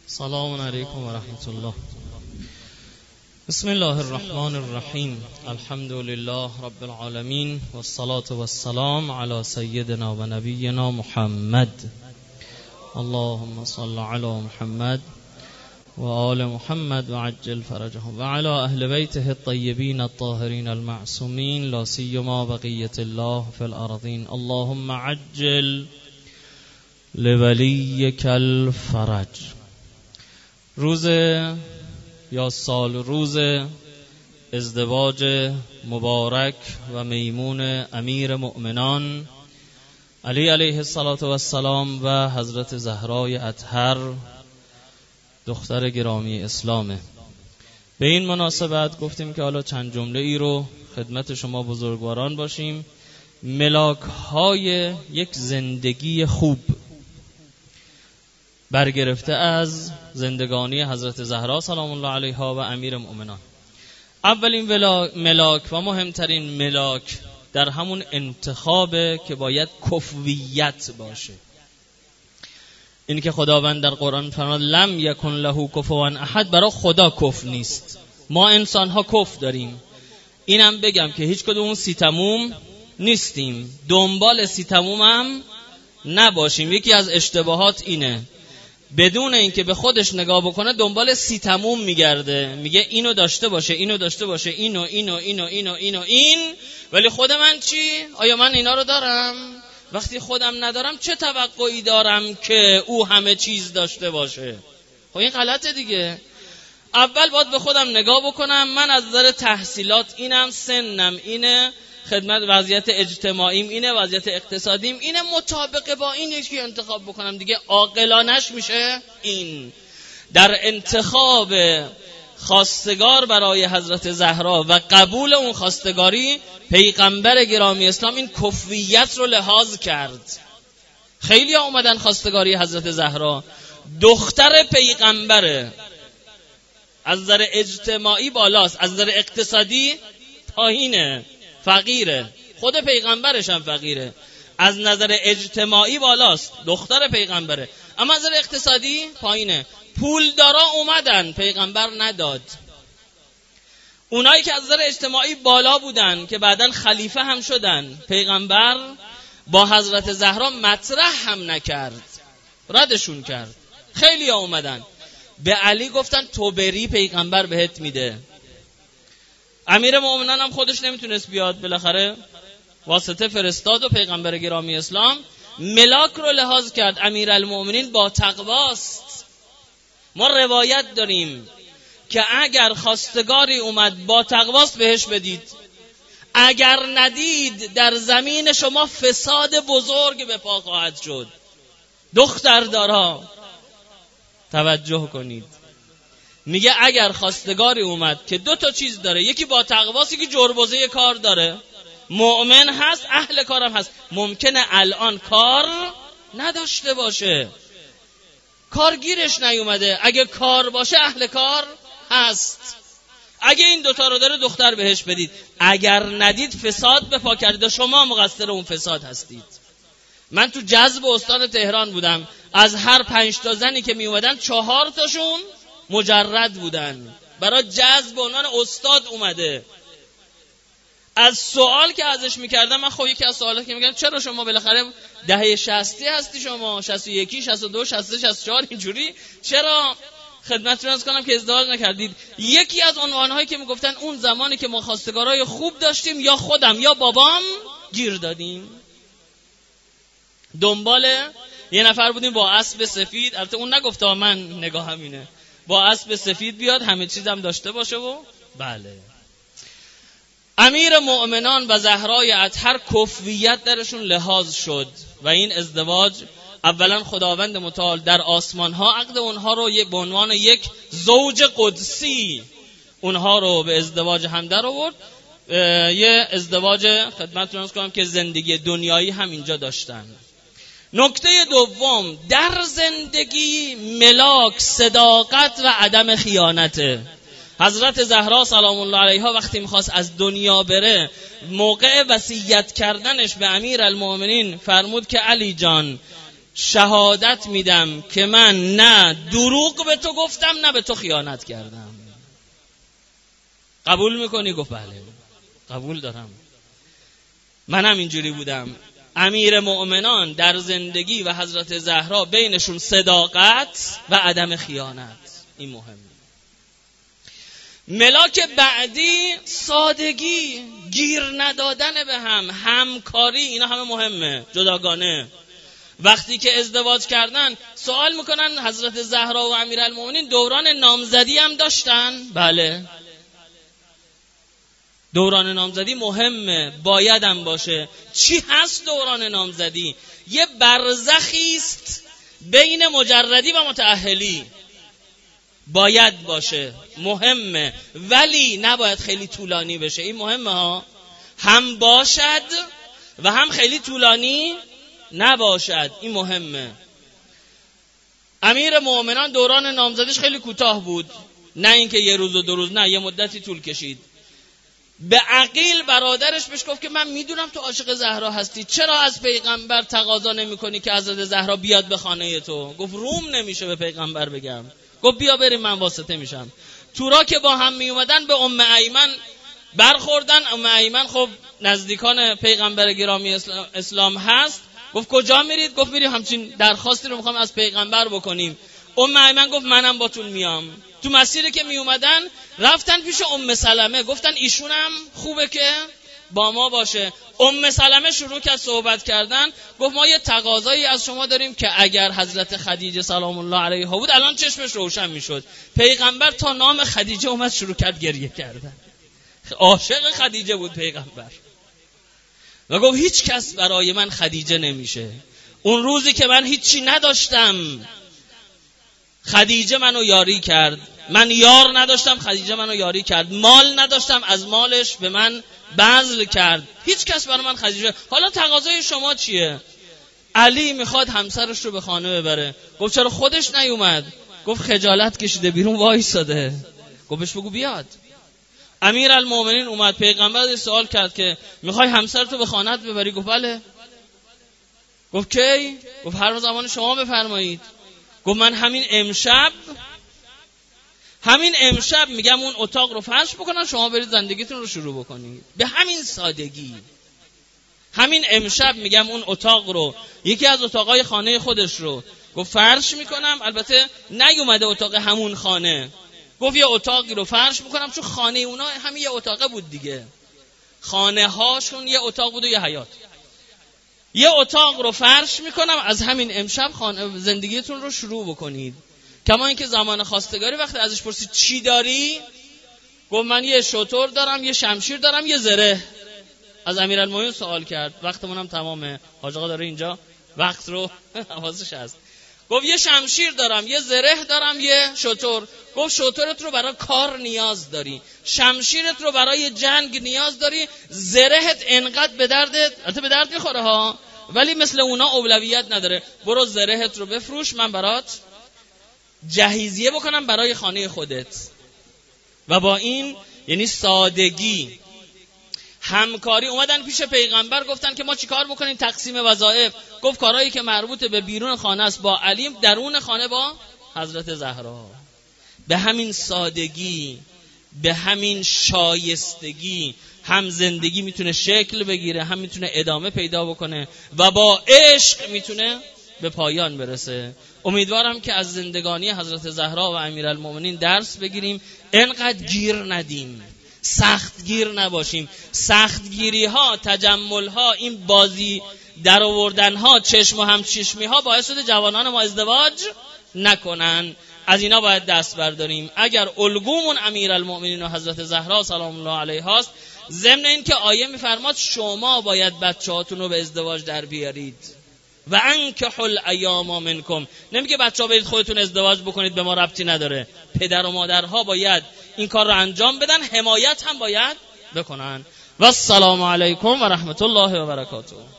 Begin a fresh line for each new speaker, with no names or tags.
سلام علیکم و رحمت الله. بسم الله الرحمن الرحیم. الحمد لله رب العالمین و الصلاة و السلام علی سیدنا و نبینا محمد. اللهم صل علی محمد و آل محمد و عجل فرجهم و علی اهل بیته الطیبین الطاهرین المعصومین لا سیما بقیة الله فی الارضین. اللهم عجل لولیک الفرج. روز یا سال روز ازدواج مبارک و میمون امیر مؤمنان علی علیه السلام و حضرت زهرای اطهر دختر گرامی اسلامه. به این مناسبت گفتیم که حالا چند جمله ای رو خدمت شما بزرگواران باشیم. ملاک های یک زندگی خوب برگرفته از زندگانی حضرت زهرا سلام الله علیها و امیر مؤمنان. اولین ملاک و مهمترین ملاک در همون انتخابه که باید کفویت باشه. این که خداوند در قرآن فرمود لم یکن له کفوا احد، برای خدا کف نیست. ما انسان ها کف داریم. اینم بگم که هیچ کدوم سیتموم نیستیم، دنبال سیتموم هم نباشیم. یکی از اشتباهات اینه، بدون اینکه به خودش نگاه بکنه دنبال سیتموم میگرده، میگه اینو داشته باشه، اینو داشته باشه، این، ولی خود من چی؟ آیا من اینا رو دارم؟ وقتی خودم ندارم چه توقعی دارم که او همه چیز داشته باشه؟ خب این غلطه دیگه. اول باید به خودم نگاه بکنم، من از نظر تحصیلات اینم، سنم اینه، خدمت وضعیت اجتماعیم اینه، وضعیت اقتصادیم اینه، مطابق با این یکی انتخاب بکنم دیگه. عاقلانش میشه این. در انتخاب خواستگار برای حضرت زهرا و قبول اون خواستگاری پیغمبر گرامی اسلام این کفویت رو لحاظ کرد. خیلی ها اومدن خواستگاری حضرت زهرا، دختر پیغمبره، از نظر اجتماعی بالاست، از نظر اقتصادی پایینه، فقیره، خود پیغمبرش هم فقیره. از نظر اجتماعی بالاست، دختر پیغمبره، اما از نظر اقتصادی پایینه. پولدارا اومدن، پیغمبر نداد. اونایی که از نظر اجتماعی بالا بودن که بعدن خلیفه هم شدن، پیغمبر با حضرت زهرا مطرح هم نکرد، ردشون کرد. خیلی ها اومدن به علی گفتن تو بری پیغمبر بهت میده. امیر مؤمنان هم خودش نمیتونست بیاد، بالاخره واسطه فرستاد و پیغمبر گرامی اسلام ملاک رو لحاظ کرد. امیر المؤمنین با تقواست. ما روایت داریم که اگر خواستگاری اومد با تقواست بهش بدید، اگر ندید در زمین شما فساد بزرگ به پا خواهد شد. دختردارا توجه کنید، میگه اگر خواستگاری اومد که دو تا چیز داره، یکی با تقواست، یکی جربوزه کار داره، مؤمن هست، اهل کارم هست. ممکنه الان کار نداشته باشه، کارگیرش نیومده، اگه کار باشه اهل کار هست. اگه این دوتا رو داره دختر بهش بدید، اگر ندید فساد به پا کرده، شما مقصر اون فساد هستید. من تو جذب استان تهران بودم، از هر 5 تا زنی که می اومدن 4 تاشون مجرد بودن، برای جذب به عنوان استاد اومده. از سوال که ازش میکردم، من خب یکی از سوالا که میگم چرا شما بالاخره دهه 60 هستی، شما 61 62 63 64 اینجوری، چرا خدمتتون عرض کنم که ازدواج نکردید؟ یکی از عنوانهایی که میگفتن اون زمانی که ما خواستگارای خوب داشتیم، یا خودم یا بابام گیر دادیم. دنبال یه نفر بودیم با اسب سفید، البته اون نگفته، من نگاهم اینه، با اسب سفید بیاد، همه چیزم داشته باشه و بله. امیر مؤمنان و زهرای اطهر کفویت درشون لحاظ شد و این ازدواج اولا خداوند متعال در آسمان ها عقد اونها رو به عنوان یک زوج قدسی اونها رو به ازدواج هم در آورد. یه ازدواج خدمتتون عرض کنم که زندگی دنیایی هم اینجا داشتن. نکته دوم، در زندگی ملاک صداقت و عدم خیانته. حضرت زهرا سلام الله علیها وقتی میخواست از دنیا بره، موقع وصیت کردنش به امیر المؤمنین فرمود که علی جان شهادت میدم که من نه دروغ به تو گفتم نه به تو خیانت کردم. قبول میکنی؟ گفت بله قبول دارم، منم اینجوری بودم. امیر مؤمنان در زندگی و حضرت زهرا بینشون صداقت و عدم خیانت، این مهمه. ملاک بعدی سادگی، گیر ندادن به هم، همکاری، اینا همه مهمه. جداگانه وقتی که ازدواج کردن سوال میکنن حضرت زهرا و امیرالمومنین دوران نامزدی هم داشتن؟ بله. دوران نامزدی مهمه، باید هم باشه. چی هست دوران نامزدی؟ یه برزخی است بین مجردی و متأهلی، باید باشه، مهمه، ولی نباید خیلی طولانی بشه. این مهمه ها، هم باشد و هم خیلی طولانی نباشد، این مهمه. امیر مؤمنان دوران نامزدیش خیلی کوتاه بود، نه اینکه یه روز و 2 روز، نه یه مدتی طول کشید. به عقیل برادرش بهش گفت که من میدونم تو عاشق زهرا هستی، چرا از پیغمبر تقاضا نمی‌کنی که حضرت زهرا بیاد به خانه تو؟ گفت روم نمیشه به پیغمبر بگم. گفت بیا بریم من واسطه میشم. تورا که با هم می اومدن به ام ایمن برخوردن. ام ایمن خب نزدیکان پیغمبر گرامی اسلام هست. گفت کجا میرید؟ گفت میریم همچین درخواستی رو میخوام از پیغمبر بکنیم. ام ایمن گفت منم باتون میام. تو مسیری که می اومدن رفتن پیش ام سلمه، گفتن ایشونم خوبه که با ما باشه. ام سلمه شروع کرد صحبت کردن، گفت ما یه تقاضایی از شما داریم که اگر حضرت خدیجه سلام الله علیها بود الان چشمش روشن میشد. پیغمبر تا نام خدیجه اومد شروع کرد گریه کردن. عاشق خدیجه بود پیغمبر و گفت هیچ کس برای من خدیجه نمیشه. اون روزی که من هیچی نداشتم خدیجه منو یاری کرد، من یار نداشتم خدیجه منو یاری کرد، مال نداشتم از مالش به من بذل کرد، هیچ کس برای من خدیجه. حالا تقاضای شما چیه؟ علی میخواد همسرش رو به خانه ببره. گفت چرا خودش نیومد؟ گفت خجالت کشیده بیرون وایساده. گفت بهش بگو بیاد. امیرالمومنین اومد، پیغمبر سوال کرد که میخوای همسرتو به خانه‌ات ببری؟ گفت بله. گفت کی؟ گفت هر زمان شما بفرمایید. گفت من همین امشب میگم اون اتاق رو فرش بکنن، شما برید زندگیتون رو شروع بکنید. به همین سادگی. همین امشب میگم اون اتاق رو، یکی از اتاقای خانه خودش رو گفت فرش میکنم. البته نیومده اتاق همون خانه، گفت یه اتاقی رو فرش میکنم، چون خانه اونا همین یه اتاقه بود دیگه، خانه هاشون یه اتاق بود و یه حیاط. یه اتاق رو فرش میکنم، از همین امشب زندگیتون رو شروع بکنید. کما اینکه زمان خواستگاری وقتی ازش پرسید چی داری؟ گفت من یه شتر دارم، یه شمشیر دارم، یه زره. از امیرالمومنین سوال کرد، وقتمون هم تمامه، حاج آقا داره اینجا وقت رو حواسش هست. گفت یه شمشیر دارم، یه زره دارم، یه شتر. گفت شترت رو برای کار نیاز داری، شمشیرت رو برای جنگ نیاز داری، زرهت انقدر به دردت، البته به درد میخوره ها، ولی مثل اونا اولویت نداره. برو زرهت رو بفروش، من برات جهیزیه بکنم برای خانه خودت. و با این یعنی سادگی، همکاری. اومدن پیش پیغمبر گفتن که ما چیکار بکنیم؟ تقسیم وظایف. گفت کارهایی که مربوط به بیرون خانه است با علی، درون خانه با حضرت زهرا. به همین سادگی، به همین شایستگی هم زندگی میتونه شکل بگیره، هم میتونه ادامه پیدا بکنه و با عشق میتونه به پایان برسه. امیدوارم که از زندگانی حضرت زهرا و امیرالمومنین درس بگیریم، اینقدر گیر ندیم، سخت گیر نباشیم. سختگیری ها، تجمل ها، این بازی در آوردن ها، چشم و همچشمی ها باعث شده جوانان ما ازدواج نکنن. از اینا باید دست برداریم. اگر الگومون امیرالمومنین و حضرت زهرا سلام الله علیها است، ضمن این که آیه میفرماد شما باید بچه‌هاتون رو به ازدواج در بیارید و انکحوا الایام منکم. نمیگه بچه‌ها برید خودتون ازدواج بکنید، به ما ربطی نداره. پدر و مادرها باید این کار رو انجام بدن، حمایت هم باید بکنن. و السلام علیکم و رحمت الله و برکاته.